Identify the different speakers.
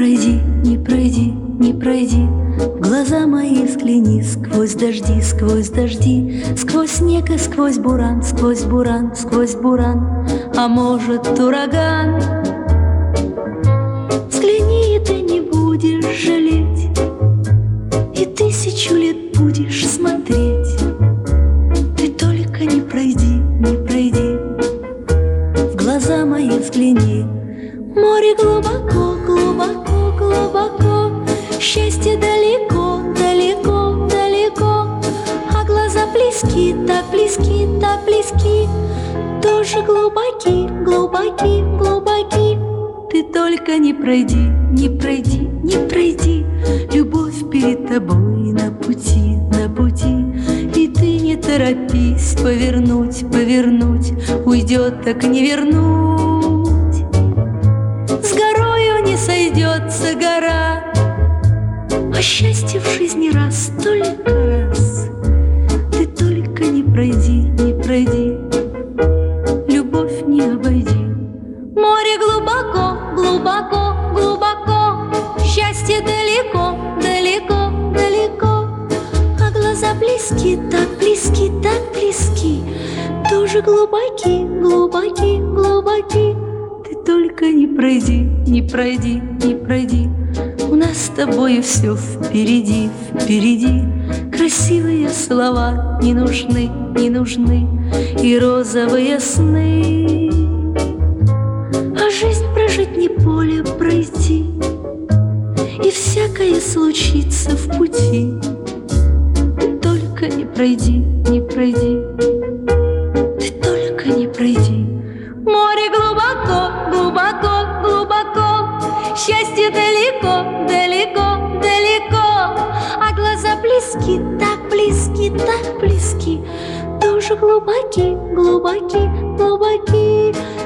Speaker 1: пройди, не пройди, не пройди. В глаза мои взгляни сквозь дожди, сквозь дожди, сквозь снег и сквозь буран, сквозь буран, сквозь буран, а может ураган. Взгляни, и ты не будешь жалеть, и 1000 лет будешь смотреть. Ты только не пройди, не пройди. В глаза мои взгляни. Море глубоко, глубоко, глубоко, счастье далеко, далеко, далеко, а глаза близки, так близки, так близки, тоже глубоки, глубоки, глубоки. Ты только не пройди, не пройди, не пройди. Любовь перед тобой на пути, на пути. И ты не торопись повернуть, повернуть, уйдет, так не вернуть. С горою не сойдется гора, а счастье в жизни раз, только раз. Ты только не пройди, не пройди, любовь не обойди. Море глубоко, глубоко, глубоко, счастье далеко, далеко, далеко, а глаза близки, так близки, так близки, тоже глубоки, глубоки, глубоки. Ты только не пройди, не пройди, не пройди. У нас с тобой все впереди, впереди. Красивые слова не нужны, не нужны, и розовые сны. А жизнь прожить не поле пройти, и всякое случится в пути. Ты только не пройди, не пройди, ты только не пройди. Море глубоко, глубоко, глубоко, счастье далеко, далеко, далеко, а глаза близки, так близки, так близки, тоже глубоки, глубоки, глубоки.